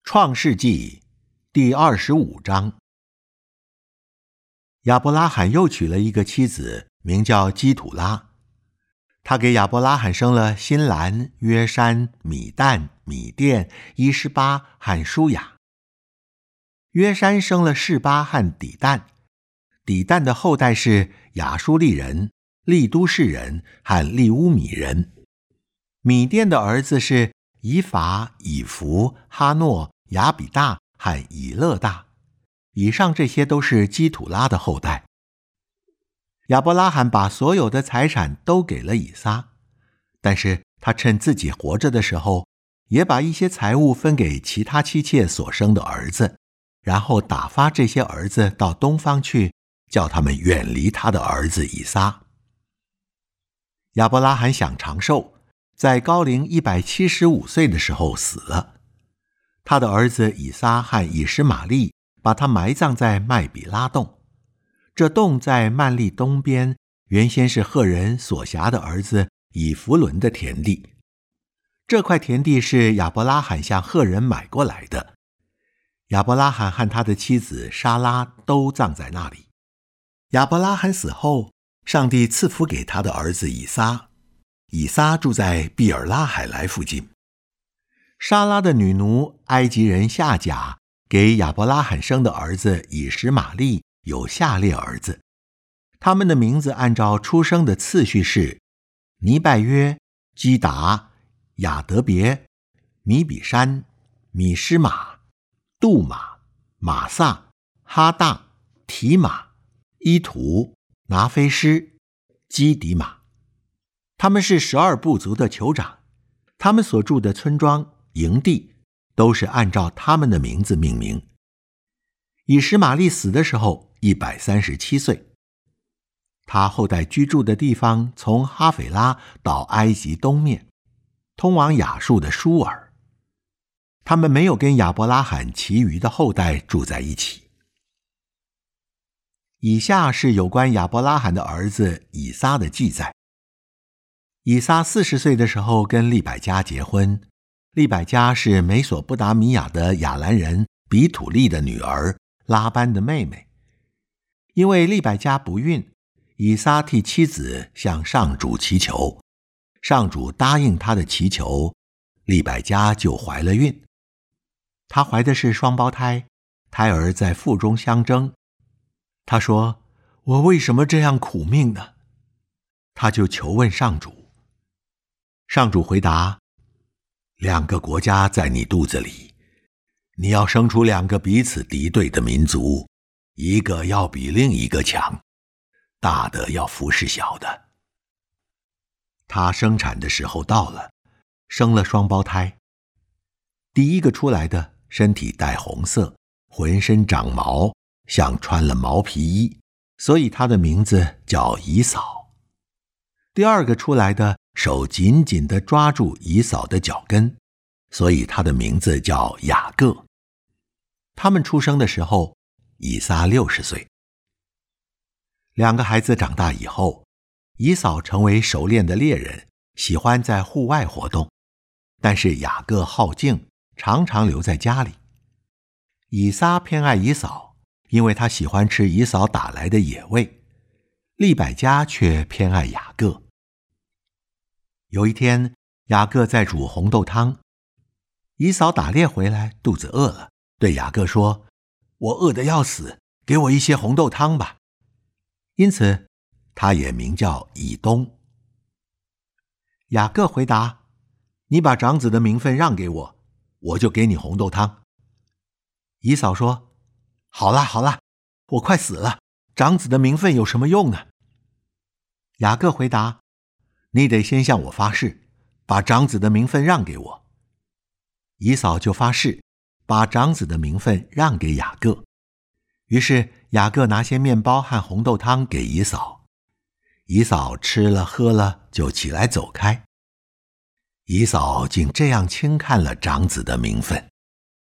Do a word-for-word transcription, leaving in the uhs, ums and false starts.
创世纪第二十五章。亚伯拉罕又娶了一个妻子，名叫基土拉。他给亚伯拉罕生了辛兰、约山、米旦、米甸、伊施巴和舒雅。约山生了示巴和底旦，底旦的后代是亚述利人、利都士人和利乌米人。米甸的儿子是以法、以弗、哈诺、亚比大和以勒大。以上这些都是基土拉的后代。亚伯拉罕把所有的财产都给了以撒，但是他趁自己活着的时候，也把一些财物分给其他妻妾所生的儿子，然后打发这些儿子到东方去，叫他们远离他的儿子以撒。亚伯拉罕想长寿，在高龄一百七十五岁的时候死了。他的儿子以撒和以实玛利把他埋葬在麦比拉洞。这洞在曼利东边，原先是赫人所辖的儿子以弗伦的田地。这块田地是亚伯拉罕向赫人买过来的。亚伯拉罕和他的妻子莎拉都葬在那里。亚伯拉罕死后，上帝赐福给他的儿子以撒。以撒住在毕尔拉海莱附近。莎拉的女奴埃及人夏甲给亚伯拉罕生的儿子以实玛利有下列儿子，他们的名字按照出生的次序是尼拜约、基达、亚德别、米比山、米施玛、杜玛、马撒、哈大、提马、伊图、拿菲施、基迪马。他们是十二部族的酋长，他们所住的村庄、营地都是按照他们的名字命名。以实玛利死的时候一百三十七岁。他后代居住的地方从哈斐拉到埃及东面，通往亚述的舒尔。他们没有跟亚伯拉罕其余的后代住在一起。以下是有关亚伯拉罕的儿子以撒的记载。以撒四十岁的时候跟利百加结婚，利百加是美索不达米亚的亚兰人比土利的女儿，拉班的妹妹。因为利百加不孕，以撒替妻子向上主祈求，上主答应他的祈求，利百加就怀了孕。她怀的是双胞胎，胎儿在腹中相争。她说：我为什么这样苦命呢？她就求问上主。上主回答：两个国家在你肚子里，你要生出两个彼此敌对的民族，一个要比另一个强，大的要服侍小的。他生产的时候到了，生了双胞胎。第一个出来的身体带红色，浑身长毛，像穿了毛皮衣，所以他的名字叫以扫。第二个出来的手紧紧地抓住以扫的脚跟，所以他的名字叫雅各。他们出生的时候，以撒六十岁。两个孩子长大以后，以扫成为熟练的猎人，喜欢在户外活动，但是雅各好静，常常留在家里。以撒偏爱以扫，因为他喜欢吃以扫打来的野味，利百加却偏爱雅各。有一天，雅各在煮红豆汤，以扫打猎回来，肚子饿了，对雅各说：我饿得要死，给我一些红豆汤吧。因此他也名叫以东。雅各回答：你把长子的名分让给我，我就给你红豆汤。以扫说：好啦好啦，我快死了，长子的名分有什么用呢？雅各回答：你得先向我发誓，把长子的名分让给我。以扫就发誓，把长子的名分让给雅各。于是雅各拿些面包和红豆汤给以扫。以扫吃了喝了，就起来走开。以扫竟这样轻看了长子的名分。